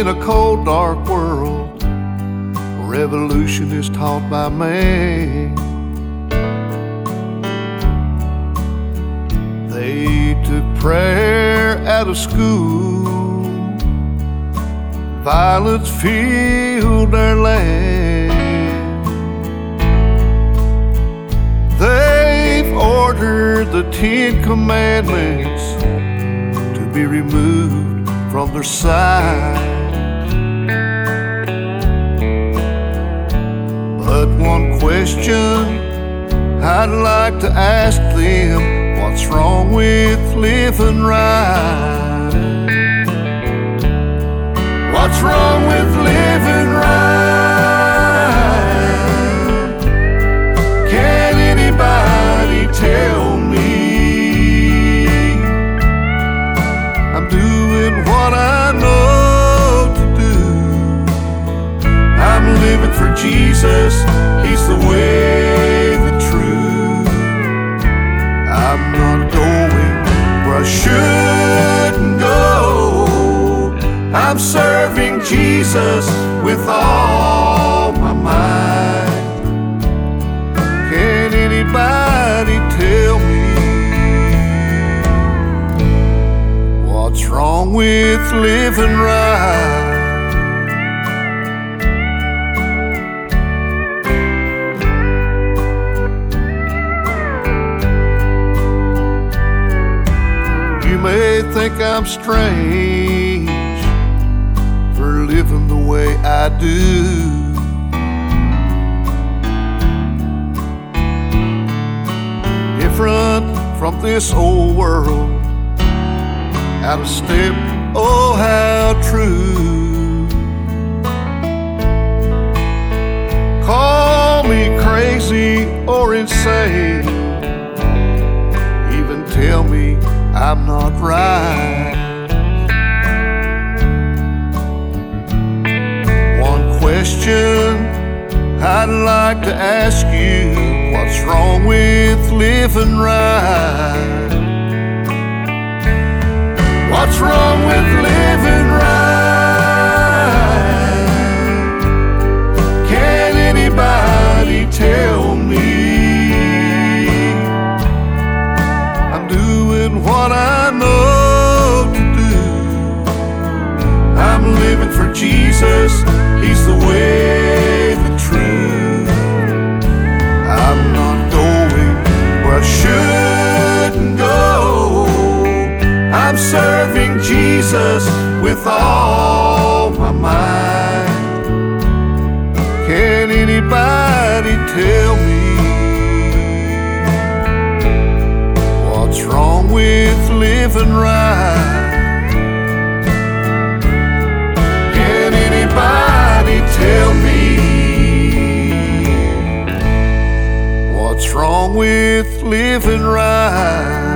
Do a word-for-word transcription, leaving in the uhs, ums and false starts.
in a cold, dark world, revolution is taught by man. They took prayer out of school, violence filled their land. They've ordered the Ten Commandments to be removed from their sight. But one question I'd like to ask them: what's wrong with living right? What's wrong with living right? Can anybody tell me? I'm doing what I know to do. I'm living for Jesus. He's the way, the truth. I'm not going where I shouldn't go. I'm serving Jesus with all my might. Can anybody tell me what's wrong with living right? You may think I'm strange for living the way I do. Different from this old world, out of step, oh how true. Call me crazy or insane, even tell me I'm not right. One question I'd like to ask you: what's wrong with living right? What's wrong with living right? Can anybody tell me? I'm doing what I know to do. I'm living for Jesus. He's the way, the truth. I'm not going where I shouldn't go. I'm serving Jesus with all my might. Can anybody tell me what's wrong with living right? Can anybody tell me what's wrong with living right?